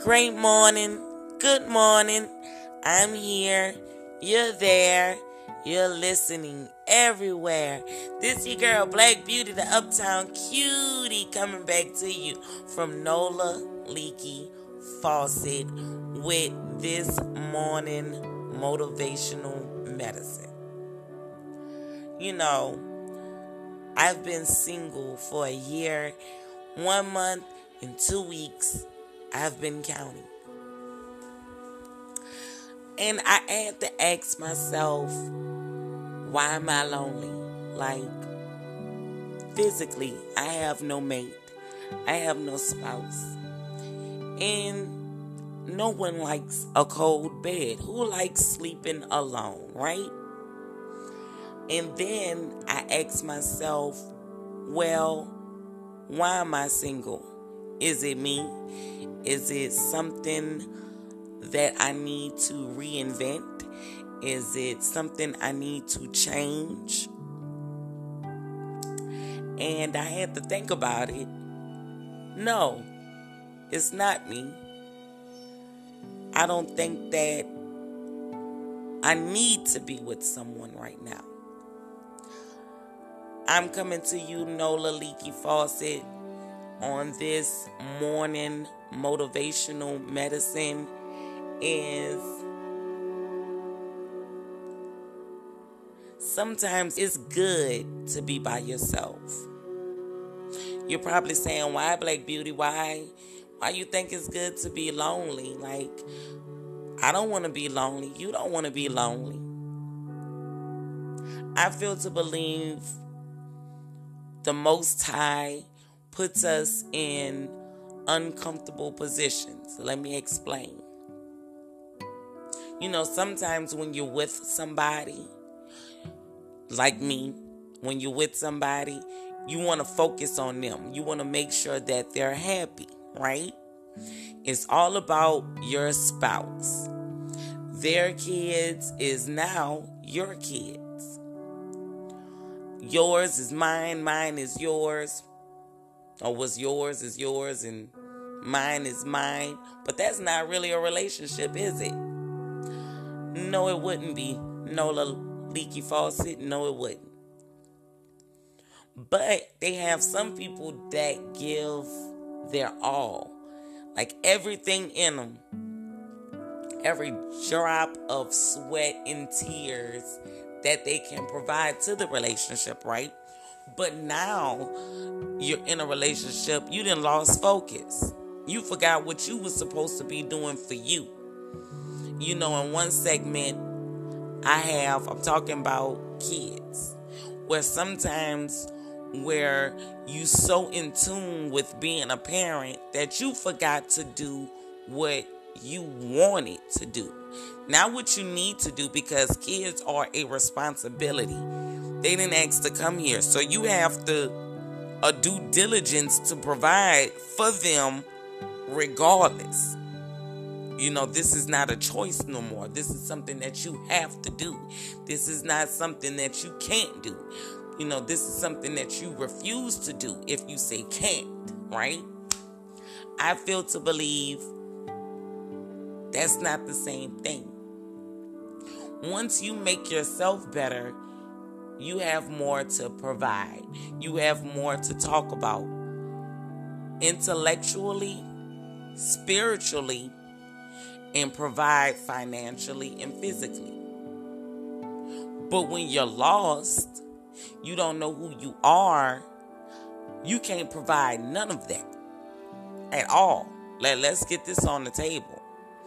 Great morning, good morning. I'm here, you're there, you're listening everywhere. This your girl, Black Beauty, the Uptown Cutie, coming back to you from Nola Leakey Fawcett with this morning motivational medicine. You know, I've been single for a year, 1 month, and 2 weeks. I've been counting. And I had to ask myself, why am I lonely? Like, physically, I have no mate. I have no spouse. And no one likes a cold bed. Who likes sleeping alone, right? And then I asked myself, well, why am I single? Is it me? Is it something that I need to reinvent? Is it something I need to change? And I had to think about it. No, it's not me. I don't think that I need to be with someone right now. I'm coming to you, Nola Leakey Fawcett, on this morning motivational medicine is sometimes it's good to be by yourself. You're probably saying, why, Black Beauty? Why you think it's good to be lonely? Like, I don't want to be lonely. You don't want to be lonely. I feel to believe the Most High puts us in uncomfortable positions. Let me explain. You know, sometimes when you're with somebody, like me, when you're with somebody, you want to focus on them. You want to make sure that they're happy, right? It's all about your spouse. Their kids is now your kids. Yours is mine, mine is yours. Or what's yours is yours and mine is mine. But that's not really a relationship, is it? No, it wouldn't be. Nola Leakey Fawcett, no, it wouldn't. But they have some people that give their all. Like everything in them. Every drop of sweat and tears that they can provide to the relationship, right? But now you're in a relationship, you done lost focus. You forgot what you was supposed to be doing for you. You know, in one segment, I'm talking about kids, where sometimes where you so in tune with being a parent that you forgot to do what you wanted to do. Not what you need to do, because kids are a responsibility. They didn't ask to come here. So you have to a due diligence to provide for them regardless. You know, this is not a choice no more. This is something that you have to do. This is not something that you can't do. You know, this is something that you refuse to do if you say can't, right? I feel to believe that's not the same thing. Once you make yourself better, you have more to provide. You have more to talk about. Intellectually, spiritually, and provide financially and physically. But when you're lost, you don't know who you are, you can't provide none of that at all. Let's get this on the table.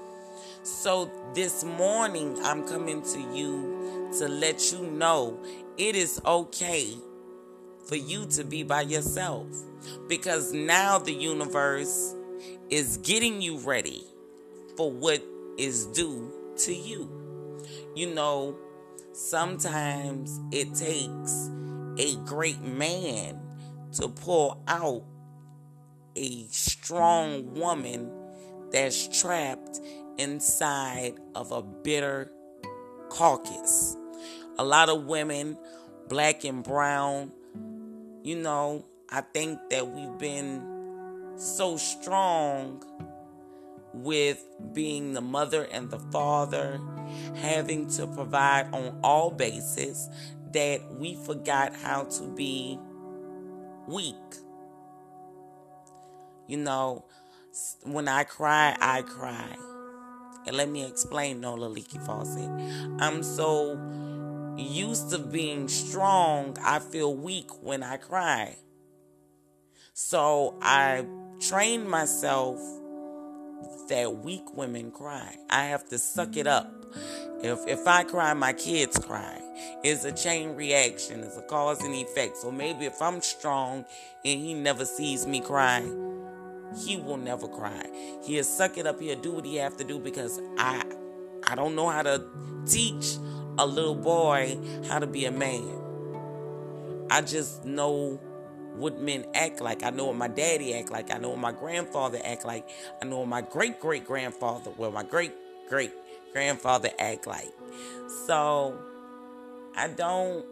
So this morning, I'm coming to you to let you know it is okay for you to be by yourself. Because now the universe is getting you ready for what is due to you. You know, sometimes it takes a great man to pull out a strong woman that's trapped inside of a bitter carcass. A lot of women, black and brown, you know, I think that we've been so strong with being the mother and the father, having to provide on all bases, that we forgot how to be weak. You know, when I cry, I cry. And let me explain, Nola Leaky Faucet. I'm so used to being strong, I feel weak when I cry. So I trained myself that weak women cry. I have to suck it up. If I cry, my kids cry. It's a chain reaction. It's a cause and effect. So maybe if I'm strong and he never sees me cry, he will never cry. He'll suck it up. He'll do what he have to do, because I don't know how to teach a little boy how to be a man. I just know what men act like. I know what my daddy act like. I know what my grandfather act like. I know what my great-great-grandfather, my great-great-grandfather act like. So I don't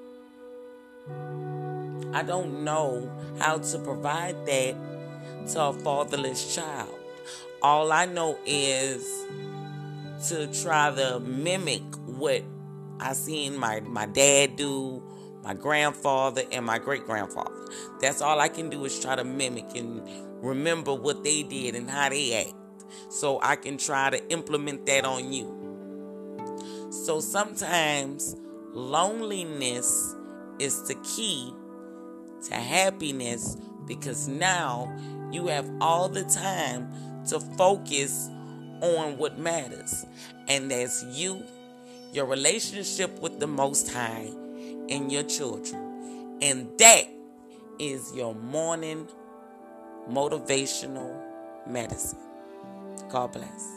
know how to provide that to a fatherless child. All I know is to try to mimic what I seen my dad do, my grandfather, and my great-grandfather. That's all I can do, is try to mimic and remember what they did and how they act, so I can try to implement that on you. So sometimes loneliness is the key to happiness, because now you have all the time to focus on what matters. And that's you, your relationship with the Most High, and your children. And that is your morning motivational medicine. God bless.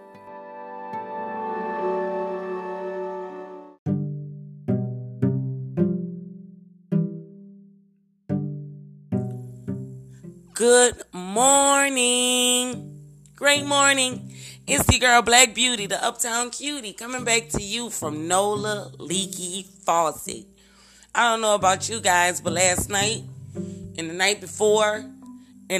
Good morning. Great morning. It's your girl Black Beauty, the Uptown Cutie, coming back to you from Nola Leaky Faucet. I don't know about you guys, but last night, and the night before, and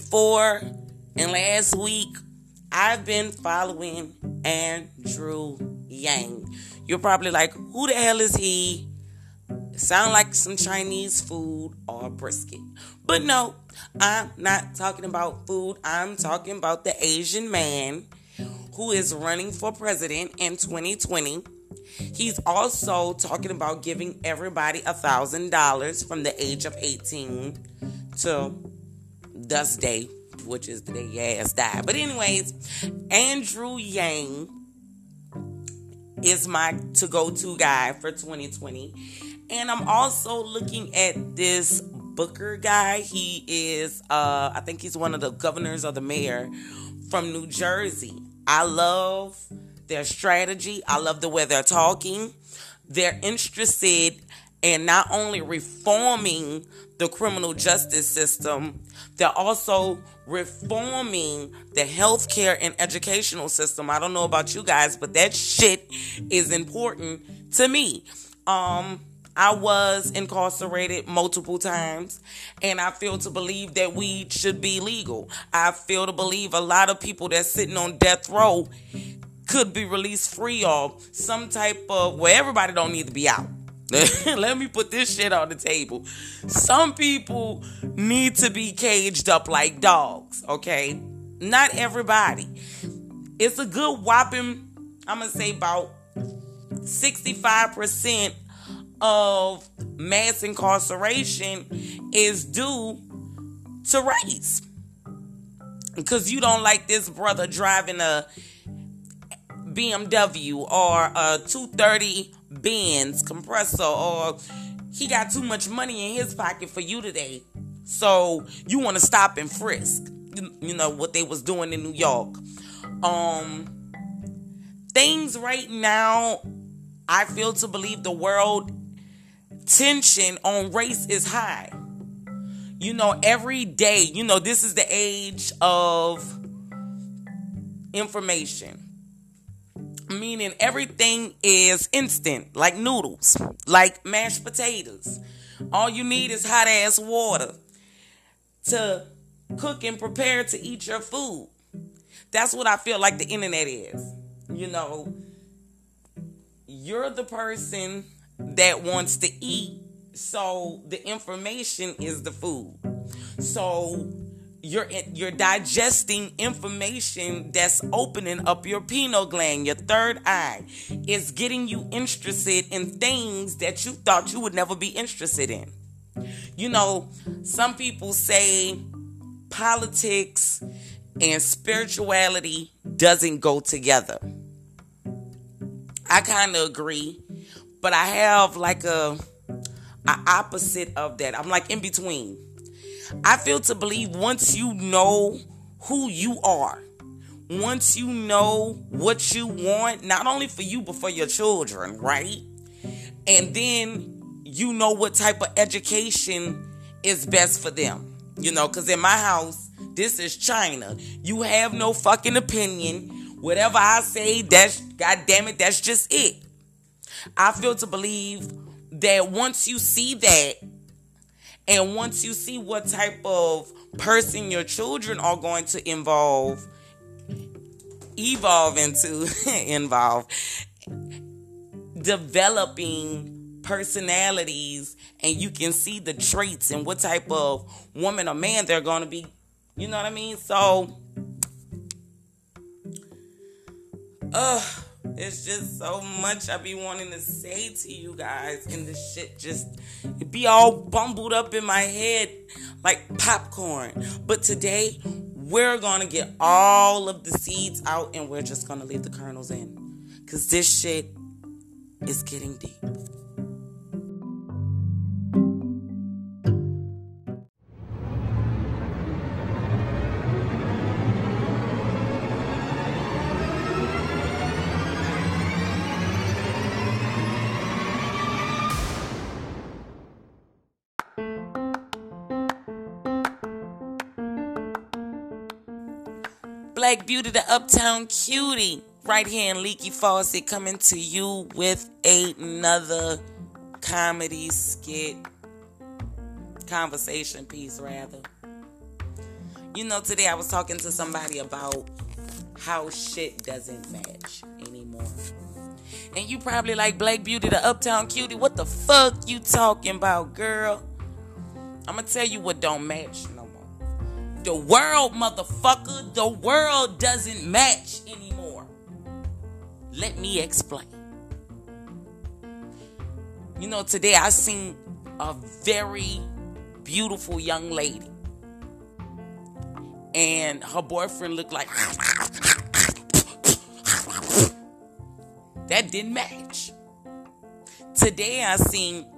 last week, I've been following Andrew Yang. You're probably like, who the hell is he? Sound like some Chinese food or brisket. But no, I'm not talking about food. I'm talking about the Asian man who is running for president in 2020. He's also talking about giving everybody $1,000 from the age of 18 to this day, which is the day your ass died. But anyways, Andrew Yang is my to-go-to guy for 2020. And I'm also looking at this Booker guy. He is, I think he's one of the governors or the mayor from New Jersey. I love their strategy. I love the way they're talking. They're interested in not only reforming the criminal justice system, they're also reforming the healthcare and educational system. I don't know about you guys, but that shit is important to me. I was incarcerated multiple times, and I feel to believe that weed should be legal. I feel to believe a lot of people that's sitting on death row could be released free, or some type of, well, everybody don't need to be out. Let me put this shit on the table. Some people need to be caged up like dogs, okay? Not everybody. It's a good whopping, I'm going to say about 65% of mass incarceration is due to race. Because you don't like this brother driving a BMW or a 230 Benz compressor, or he got too much money in his pocket for you today, so you want to stop and frisk. You know what they was doing in New York. Things right now, I feel to believe the world tension on race is high. You know, every day, you know, this is the age of information. Meaning everything is instant, like noodles, like mashed potatoes. All you need is hot ass water to cook and prepare to eat your food. That's what I feel like the internet is. You're the person that wants to eat, so the information is the food. So you're digesting information that's opening up your pineal gland, your third eye. It's getting you interested in things that you thought you would never be interested in. Some people say politics and spirituality doesn't go together. I kind of agree, but I have like a opposite of that. I'm like in between. I feel to believe once you know who you are, once you know what you want, not only for you but for your children, right? And then you know what type of education is best for them. Because in my house, this is China. You have no fucking opinion. Whatever I say, that's just it. I feel to believe that once you see that, and once you see what type of person your children are going to developing personalities, and you can see the traits and what type of woman or man they're going to be. You know what I mean? So, it's just so much I be wanting to say to you guys, and this shit it be all bumbled up in my head like popcorn. But today, we're going to get all of the seeds out, and we're just going to leave the kernels in. Because this shit is getting deep. Black Beauty, the Uptown Cutie, right here in Leaky Faucet, coming to you with another comedy skit, conversation piece rather. Today I was talking to somebody about how shit doesn't match anymore. And you probably like, Black Beauty, the Uptown Cutie, what the fuck you talking about, girl? I'm gonna tell you what don't match no more. The world, motherfucker, the world doesn't match anymore. Let me explain. Today I seen a very beautiful young lady, and her boyfriend looked like that didn't match. Today I seen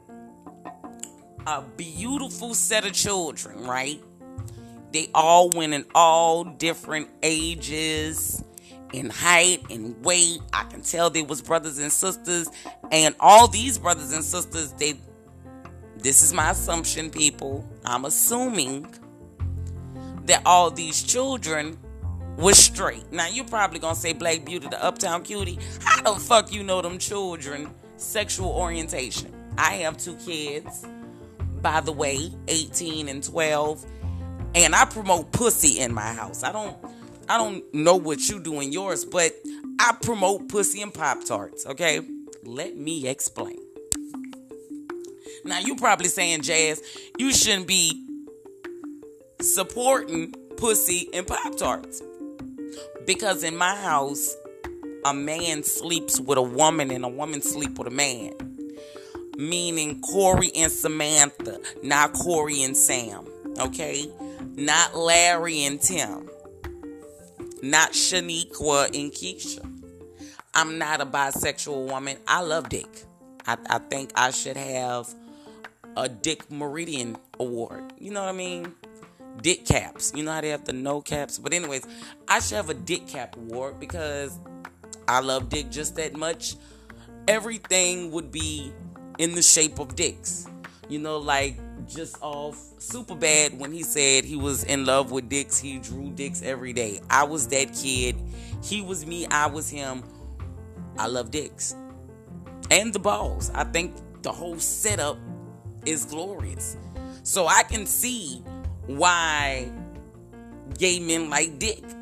a beautiful set of children, right? They all went in all different ages, in height and weight. I can tell they was brothers and sisters. And all these brothers and sisters, this is my assumption, people. I'm assuming that all these children was straight. Now, you're probably going to say, Black Beauty, the Uptown Cutie, how the fuck you know them children sexual orientation? I have 2 kids, by the way, 18 and 12. And I promote pussy in my house. I don't know what you do in yours, but I promote pussy and Pop-Tarts, okay? Let me explain. Now, you probably saying, Jazz, you shouldn't be supporting pussy and Pop-Tarts. Because in my house, a man sleeps with a woman and a woman sleeps with a man. Meaning Corey and Samantha, not Corey and Sam, okay? Not Larry and Tim. Not Shaniqua and Keisha. I'm not a bisexual woman. I love dick. I think I should have a Dick Meridian Award. You know what I mean? Dick caps. You know how they have the no caps? But anyways, I should have a Dick Cap Award because I love dick just that much. Everything would be in the shape of dicks. Like just off Superbad when he said he was in love with dicks. He drew dicks every day. I was that kid. He was me. I was him. I love dicks. And the balls. I think the whole setup is glorious. So I can see why gay men like dick.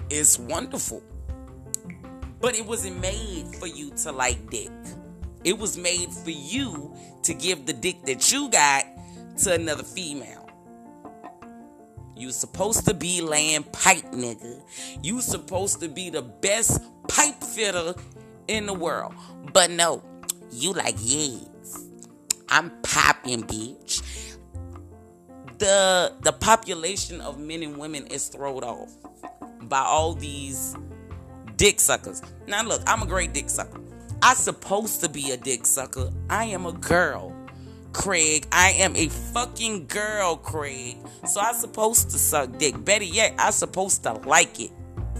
It's wonderful. But it wasn't made for you to like dick. It was made for you to give the dick that you got to another female. You supposed to be laying pipe, nigga. You supposed to be the best pipe fitter in the world. But no, you like, yes, I'm popping, bitch. The population of men and women is thrown off by all these dick suckers. Now look, I'm a great dick sucker. I'm supposed to be a dick sucker. I am a girl, Craig. I am a fucking girl, Craig. So I'm supposed to suck dick. Better yet, I'm supposed to like it.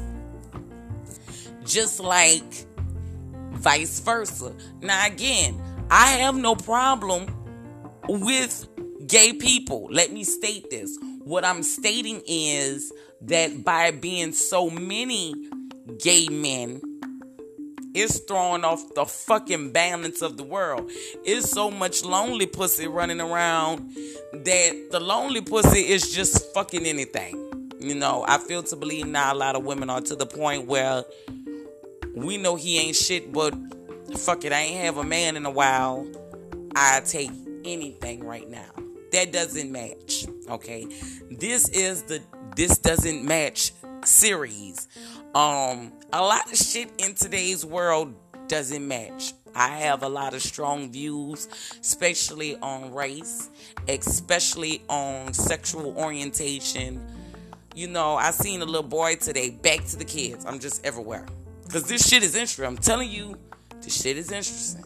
Just like vice versa. Now again, I have no problem with gay people. Let me state this. What I'm stating is that by being so many gay men, it's throwing off the fucking balance of the world. It's so much lonely pussy running around that the lonely pussy is just fucking anything. You know, I feel to believe now a lot of women are to the point where we know he ain't shit, but fuck it, I ain't have a man in a while. I take anything right now. That doesn't match, okay? This is the This Doesn't Match series. A lot of shit in today's world doesn't match. I have a lot of strong views, especially on race, especially on sexual orientation. You know, I seen a little boy today, back to the kids. I'm just everywhere. Because this shit is interesting. I'm telling you, this shit is interesting.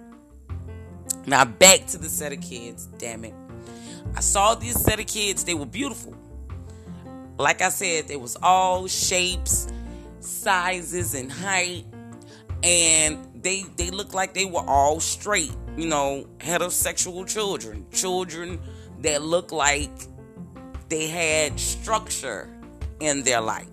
Now, back to the set of kids, damn it. I saw this set of kids. They were beautiful. Like I said, they was all shapes, sizes, and height. And they looked like they were all straight. You know, heterosexual children. Children that looked like they had structure in their life.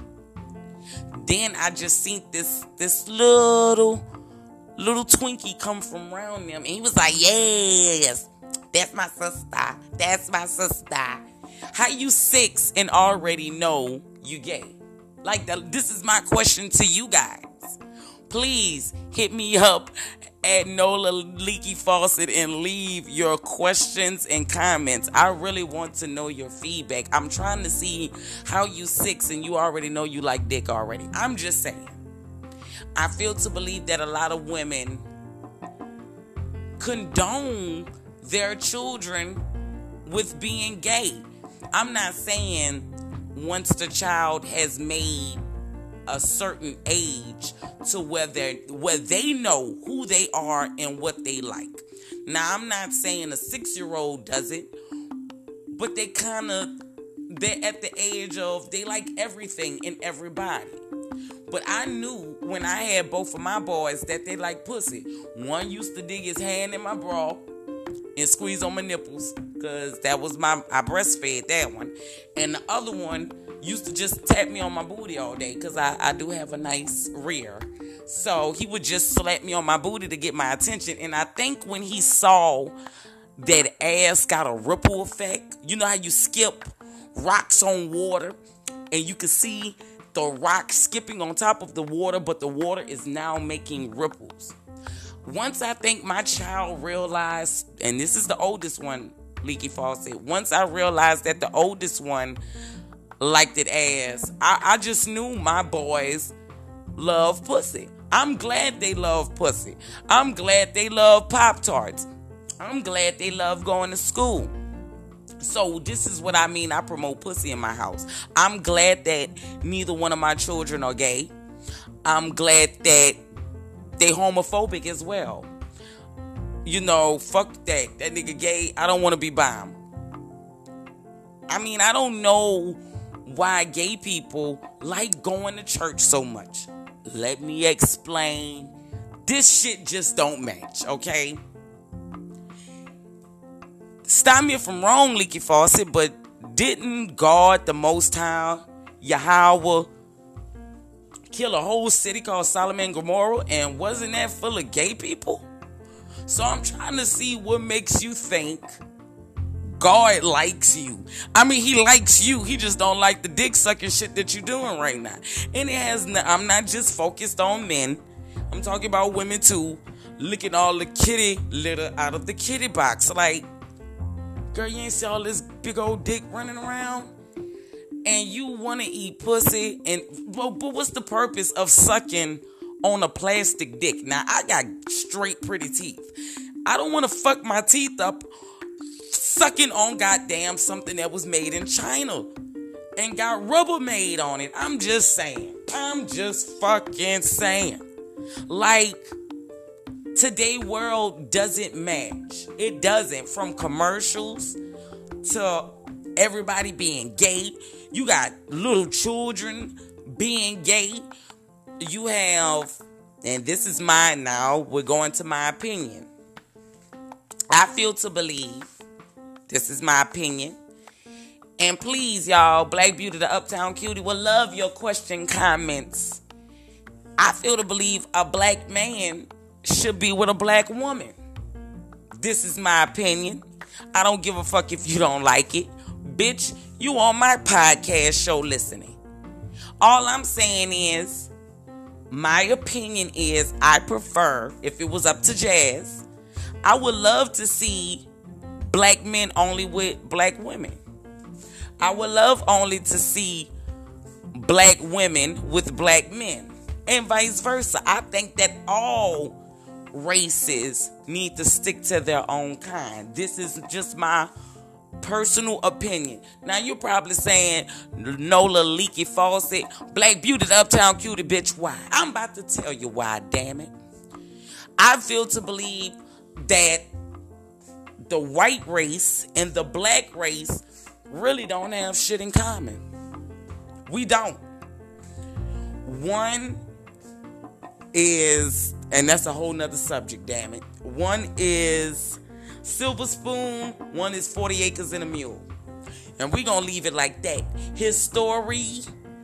Then I just seen this little Twinkie come from around them. And he was like, yes, that's my sister. That's my sister. How you 6 and already know you gay? Like, this is my question to you guys. Please hit me up at Nola Leaky Faucet and leave your questions and comments. I really want to know your feedback. I'm trying to see how you 6 and you already know you like dick already. I'm just saying. I feel to believe that a lot of women condone their children with being gay. I'm not saying once the child has made a certain age to where they know who they are and what they like. Now, I'm not saying a 6-year-old does it, but they're at the age of they like everything and everybody. But I knew when I had both of my boys that they like pussy. One used to dig his hand in my bra and squeeze on my nipples, because that was I breastfed that one. And the other one used to just tap me on my booty all day, because I do have a nice rear. So he would just slap me on my booty to get my attention. And I think when he saw that ass got a ripple effect, you know how you skip rocks on water and you can see the rock skipping on top of the water, but the water is now making ripples. Once I think my child realized, and this is the oldest one, Leaky Faucet, once I realized that the oldest one liked it ass, I just knew my boys love pussy. I'm glad they love pussy. I'm glad they love Pop-Tarts. I'm glad they love going to school. So this is what I mean. I promote pussy in my house. I'm glad that neither one of my children are gay. I'm glad that they homophobic as well. You know, fuck that. That nigga gay. I don't want to be by him. I mean, I don't know why gay people like going to church so much. Let me explain. This shit just don't match, okay? Stop me if I'm wrong, Leaky Faucet, but didn't God, the Most High, Yahweh, kill a whole city called Sodom and Gomorrah, and wasn't that full of gay people? So I'm trying to see what makes you think God likes you. I mean, he likes you. He just don't like the dick sucking shit that you're doing right now. And I'm not just focused on men. I'm talking about women too. Licking all the kitty litter out of the kitty box. Like, girl, you ain't see all this big old dick running around? And you want to eat pussy? But what's the purpose of sucking on a plastic dick? Now, I got straight pretty teeth. I don't want to fuck my teeth up sucking on goddamn something that was made in China and got rubber made on it. I'm just saying. I'm just fucking saying. Like, today world doesn't match. It doesn't. From commercials to everybody being gay. You got little children being gay. You have, and this is mine now, we're going to my opinion. I feel to believe, this is my opinion, and please, y'all, Black Beauty, the Uptown Cutie, will love your question, comments. I feel to believe a black man should be with a black woman. This is my opinion. I don't give a fuck if you don't like it. Bitch, you on my podcast show listening. All I'm saying is, my opinion is, I prefer, if it was up to Jazz, I would love to see black men only with black women. I would love only to see black women with black men. And vice versa. I think that all races need to stick to their own kind. This is just my personal opinion. Now you're probably saying, Nola Leaky Faucet, Black Beauty, the Uptown Cutie, bitch, why? I'm about to tell you why, damn it. I feel to believe that the white race and the black race really don't have shit in common. We don't. One is, and that's a whole nother subject, damn it. One is silver spoon, one is 40 acres and a mule. And we gonna leave it like that. His story,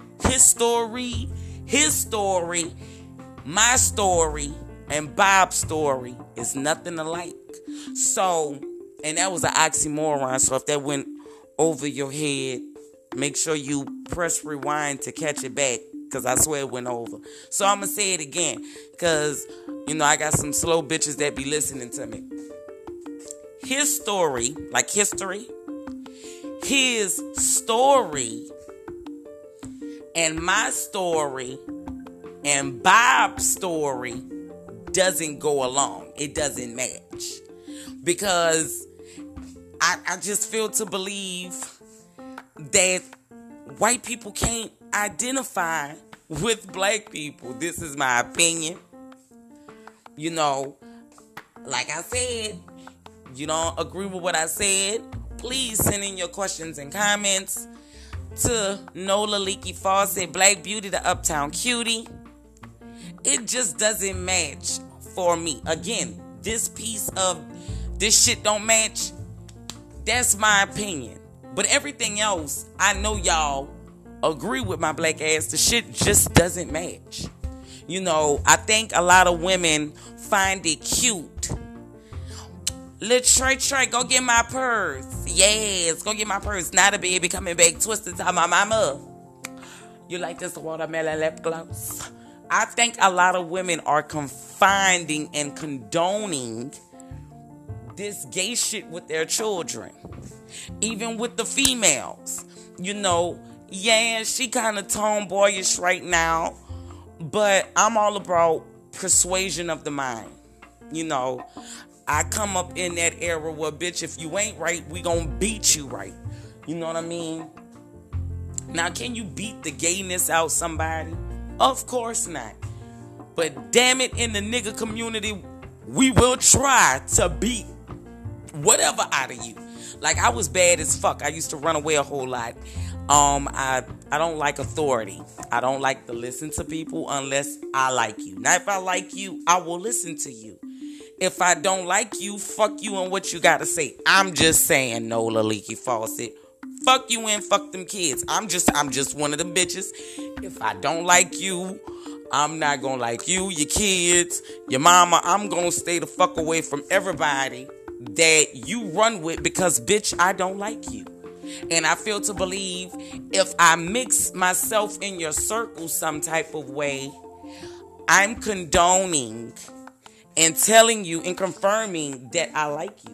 my story, and Bob's story is nothing alike. So, and that was an oxymoron, so if that went over your head, make sure you press rewind to catch it back, because I swear it went over. So I'm going to say it again, because, you know, I got some slow bitches that be listening to me. His story, like history, his story and my story and Bob's story doesn't go along. It doesn't match. Because I just feel to believe that white people can't identify with black people. This is my opinion. You know, like I said, you don't agree with what I said, please send in your questions and comments to Nola Leaky Faucet, Black Beauty, the Uptown Cutie. It just doesn't match for me. Again, this shit don't match. That's my opinion. But everything else, I know y'all agree with my black ass. The shit just doesn't match. You know, I think a lot of women find it cute. Let's try, go get my purse. Yes, go get my purse. Now the baby coming back twisted to my mama. You like this watermelon lip gloss? I think a lot of women are confining and condoning this gay shit with their children. Even with the females. You know, yeah, she kind of tomboyish right now, but I'm all about persuasion of the mind. You know, I come up in that era where, bitch, if you ain't right, we gonna beat you right. You know what I mean? Now, can you beat the gayness out somebody? Of course not. But damn it, in the nigga community, we will try to beat whatever out of you. Like, I was bad as fuck. I used to run away a whole lot. I don't like authority. I don't like to listen to people unless I like you. Now, if I like you, I will listen to you. If I don't like you, fuck you and what you gotta say. I'm just saying, Nola Leaky Faucet. Fuck you and fuck them kids. I'm just one of them bitches. If I don't like you, I'm not gonna like you, your kids, your mama. I'm gonna stay the fuck away from everybody that you run with because, bitch, I don't like you. And I feel to believe if I mix myself in your circle some type of way, I'm condoning and telling you and confirming that I like you.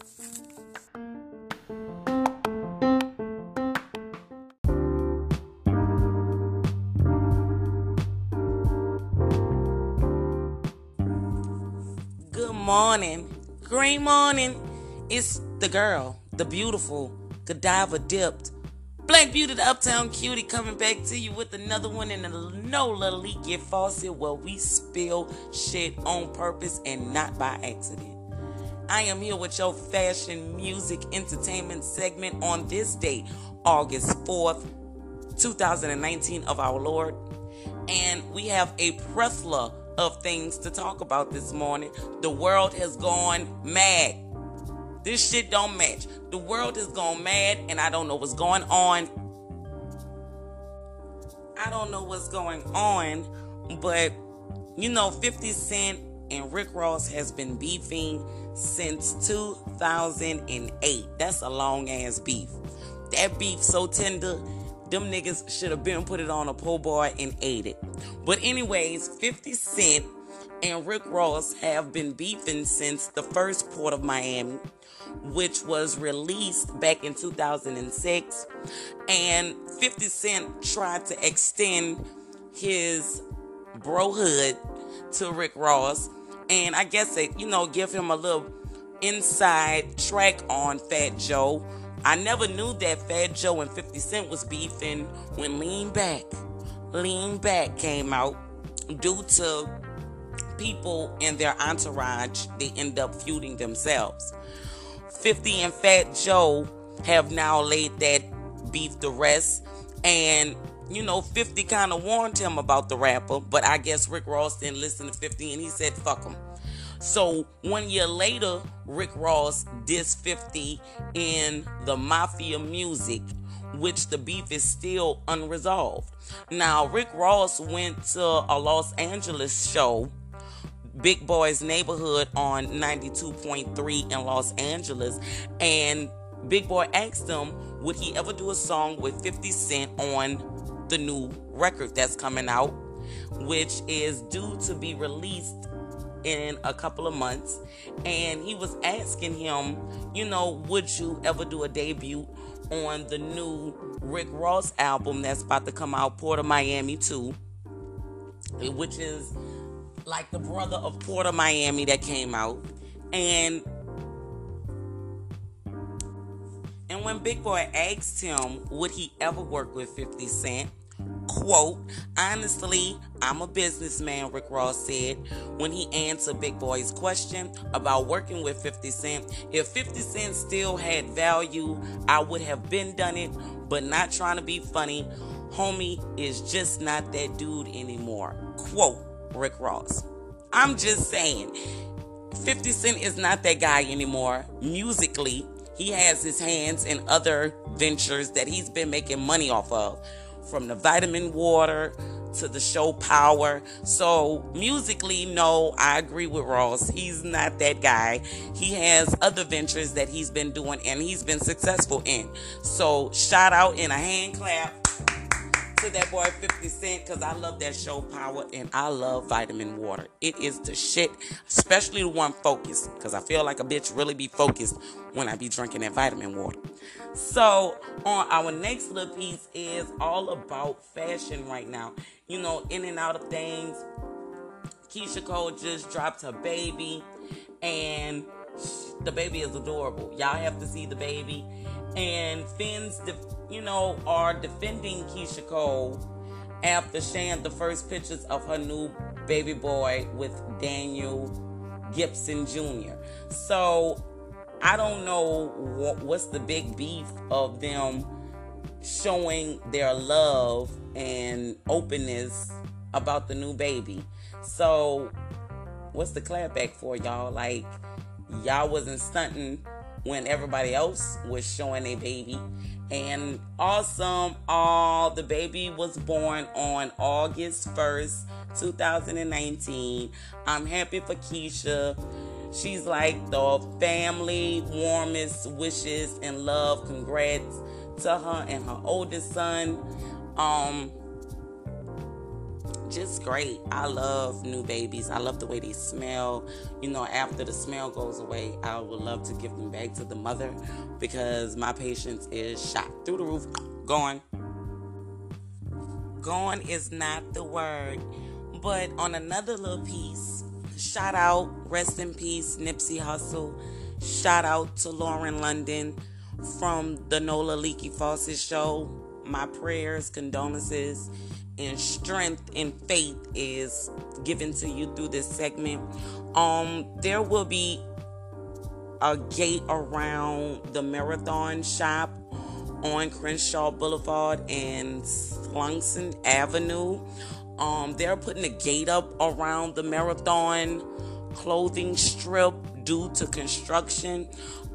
Good morning. Great morning. It's the girl, the beautiful, Godiva dipped, Black Beauty, the Uptown Cutie, coming back to you with another one in the Nola Leaky Faucet, where we spill shit on purpose and not by accident. I am here with your fashion, music, entertainment segment on this day, August 4th, 2019 of our Lord. And we have a plethora of things to talk about this morning. The world has gone mad. This shit don't match. The world has gone mad and I don't know what's going on. I don't know what's going on, but 50 Cent and Rick Ross has been beefing since 2008. That's a long ass beef. That beef so tender, them niggas should have been put it on a po' boy and ate it. But anyways, 50 Cent and Rick Ross have been beefing since the first Port of Miami, which was released back in 2006. And 50 Cent tried to extend his brohood to Rick Ross. And I guess give him a little inside track on Fat Joe. I never knew that Fat Joe and 50 Cent was beefing when Lean Back came out. Due to people in their entourage, they end up feuding themselves. 50 and Fat Joe have now laid that beef to rest. And 50 kind of warned him about the rapper, but I guess Rick Ross didn't listen to 50 and he said fuck him. So 1 year later, Rick Ross dissed 50 in the Mafia Music, which the beef is still unresolved. Now, Rick Ross went to a Los Angeles show, Big Boy's Neighborhood on 92.3 in Los Angeles, and Big Boy asked him, would he ever do a song with 50 Cent on the new record that's coming out, which is due to be released in a couple of months. And he was asking him, would you ever do a debut on the new Rick Ross album that's about to come out, Port of Miami 2, which is like the brother of Port of Miami that came out. And when Big Boy asked him, would he ever work with 50 Cent? Quote, honestly, I'm a businessman, Rick Ross said when he answered Big Boy's question about working with 50 Cent. If 50 Cent still had value, I would have been done it, but not trying to be funny. Homie is just not that dude anymore. Quote, Rick Ross. I'm just saying, 50 Cent is not that guy anymore. Musically, he has his hands in other ventures that he's been making money off of, from the vitamin water to the show Power. So musically, no, I agree with Ross. He's not that guy. He has other ventures that he's been doing and he's been successful in. So shout out and a hand clap to that boy 50 Cent, because I love that show Power and I love vitamin water. It is the shit, especially the one Focus, because I feel like a bitch really be focused when I be drinking that vitamin water. So on our next little piece is all about fashion right now. In and out of things. Keyshia Cole just dropped her baby and the baby is adorable. Y'all have to see the baby. And fans, are defending Keyshia Cole after sharing the first pictures of her new baby boy with Daniel Gibson Jr. So I don't know what's the big beef of them showing their love and openness about the new baby. So what's the clapback for, y'all? Like, y'all wasn't stunting when everybody else was showing a baby. And awesome, the baby was born on August 1st, 2019. I'm happy for Keyshia. She's like the family warmest wishes and love. Congrats to her and her oldest son. Just great. I love new babies. I love the way they smell. After the smell goes away, I would love to give them back to the mother because my patience is shot through the roof. Gone is not the word. But on another little piece, shout out, rest in peace, Nipsey Hussle. Shout out to Lauren London from the Nola Leakey Fawcett Show. My prayers, condolences, and strength and faith is given to you through this segment. There will be a gate around the Marathon shop on Crenshaw Boulevard and Slunson Avenue. They're putting a gate up around the Marathon clothing strip due to construction.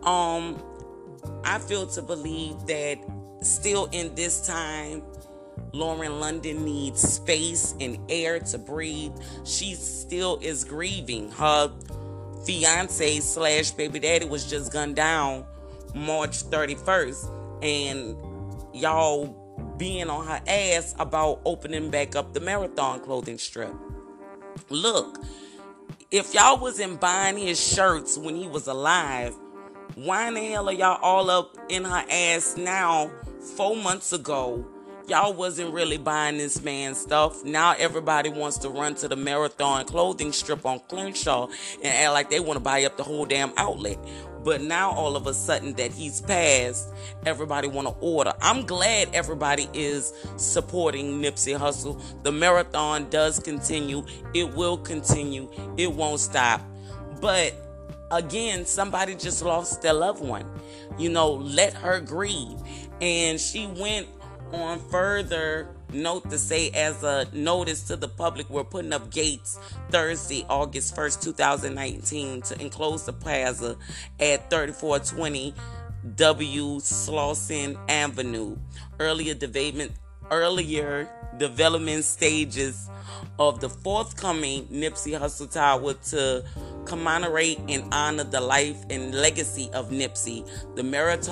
I feel to believe that still in this time, Lauren London needs space and air to breathe. She still is grieving. Her fiance / baby daddy was just gunned down March 31st. And y'all being on her ass about opening back up the Marathon clothing strip. Look, if y'all wasn't buying his shirts when he was alive, why in the hell are y'all all up in her ass now? 4 months ago, y'all wasn't really buying this man's stuff. Now everybody wants to run to the Marathon clothing strip on Crenshaw and act like they want to buy up the whole damn outlet. But now all of a sudden that he's passed, everybody want to order. I'm glad everybody is supporting Nipsey Hussle. The Marathon does continue. It will continue. It won't stop. But again, somebody just lost their loved one. Let her grieve. And she went on further note to say, as a notice to the public, we're putting up gates Thursday, August 1st, 2019 to enclose the plaza at 3420 W. Slauson Avenue. Earlier development stages of the forthcoming Nipsey Hussle Tower to commemorate and honor the life and legacy of Nipsey. The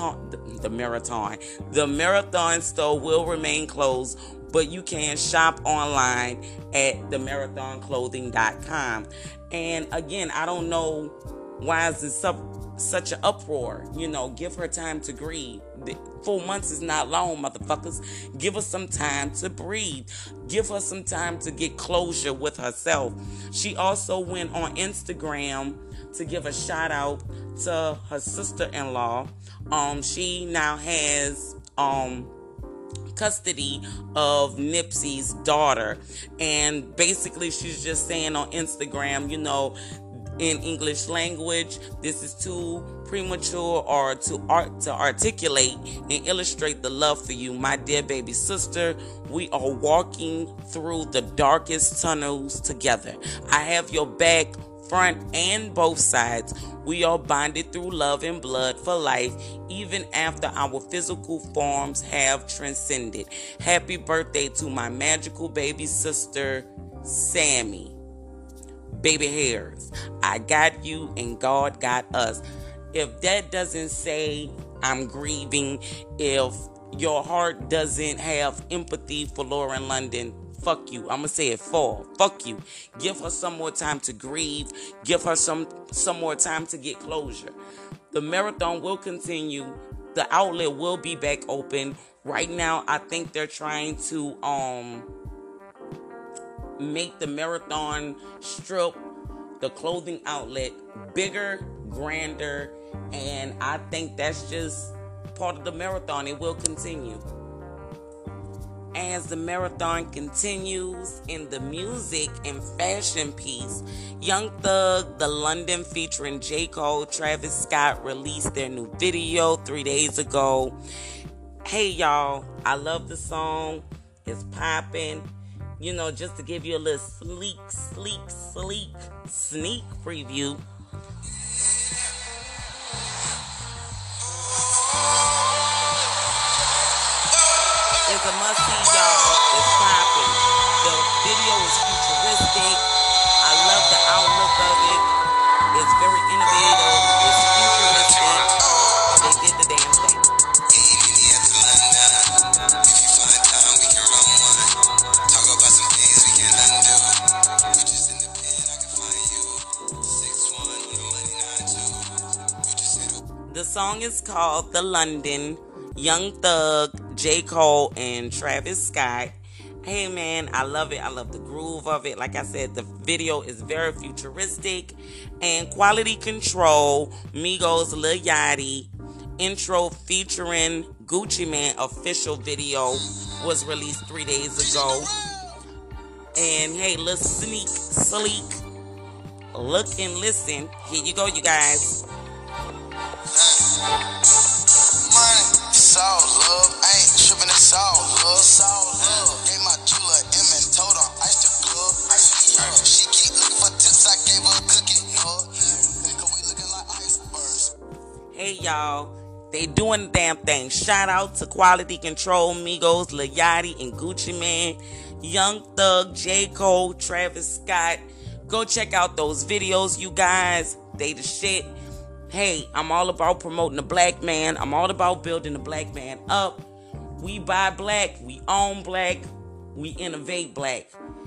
Marathon store will remain closed, but you can shop online at theMarathonClothing.com. And again, I don't know why is this such an uproar. Give her time to grieve. 4 months is not long, motherfuckers. Give her some time to breathe. Give her some time to get closure with herself. She also went on Instagram to give a shout out to her sister-in-law. She now has custody of Nipsey's daughter, and basically she's just saying on Instagram, in English language, this is too premature or to articulate and illustrate the love for you, my dear baby sister. We are walking through the darkest tunnels together. I have your back, front and both sides. We are bonded through love and blood for life, even after our physical forms have transcended. Happy birthday to my magical baby sister, Sammy. Baby hairs, I got you and God got us. If that doesn't say I'm grieving, if your heart doesn't have empathy for Lauren London, fuck you. I'm gonna say it fuck you. Give her some more time to grieve. Give her some more time to get closure. The Marathon will continue. The outlet will be back open. Right now, I think they're trying to make the Marathon strip, the clothing outlet, bigger, grander, and I think that's just part of the Marathon. It will continue. As the Marathon continues, in the music and fashion piece, Young Thug, The London featuring J. Cole, Travis Scott released their new video 3 days ago. Hey y'all, I love the song. It's popping. Just to give you a little sleek sneak preview. It's a must-see, y'all. It's popping. The video is futuristic. I love the outlook of it. It's very song is called The London. Young Thug, J. Cole, and Travis Scott. Hey man, I love it. I love the groove of it. Like I said, the video is very futuristic. And Quality Control, Migos, Lil Yachty, intro featuring Gucci Mane official video was released 3 days ago. And hey, let's sleek, look and listen. Here you go, you guys. It's all love, I ain't tripping, it's all love. It's all love. Gave my jeweler M and told her ice the club. She keep looking for tips, I gave her a cookie. Cause we looking like icebergs. Hey y'all, they doing the damn thing. Shout out to Quality Control, Migos, Lil Yachty, and Gucci Mane, Young Thug, J. Cole, Travis Scott. Go check out those videos, you guys. They the shit. Hey, I'm all about promoting the black man. I'm all about building the black man up. We buy black. We own black. We innovate black.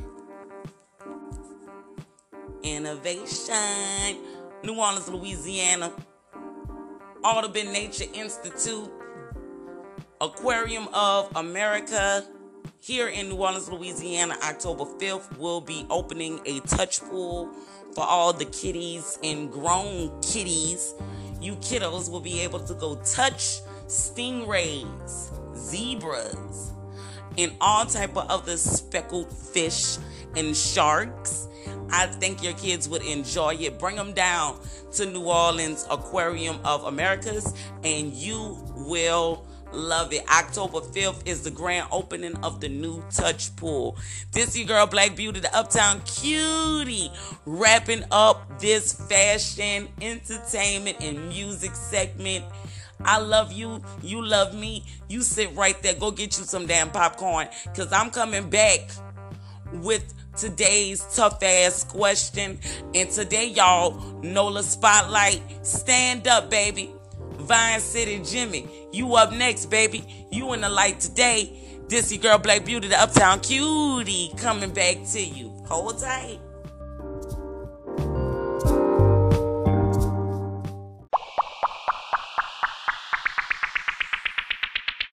Innovation. New Orleans, Louisiana. Audubon Nature Institute. Aquarium of America. Here in New Orleans, Louisiana, October 5th, we'll be opening a touch pool for all the kiddies and grown kiddies. You kiddos will be able to go touch stingrays, zebras, and all type of other speckled fish and sharks. I think your kids would enjoy it. Bring them down to New Orleans Aquarium of Americas and you will love it. October 5th is the grand opening of the new touch pool. This your girl Black Beauty, the Uptown Cutie, wrapping up this fashion, entertainment, and music segment. I love you. You love me. You sit right there. Go get you some damn popcorn because I'm coming back with today's tough ass question. And today, y'all, NOLA Spotlight. Stand up, baby. Vine City Jimmy, you up next, baby. You in the light today. This your girl Black Beauty, the Uptown Cutie, coming back to you. Hold tight.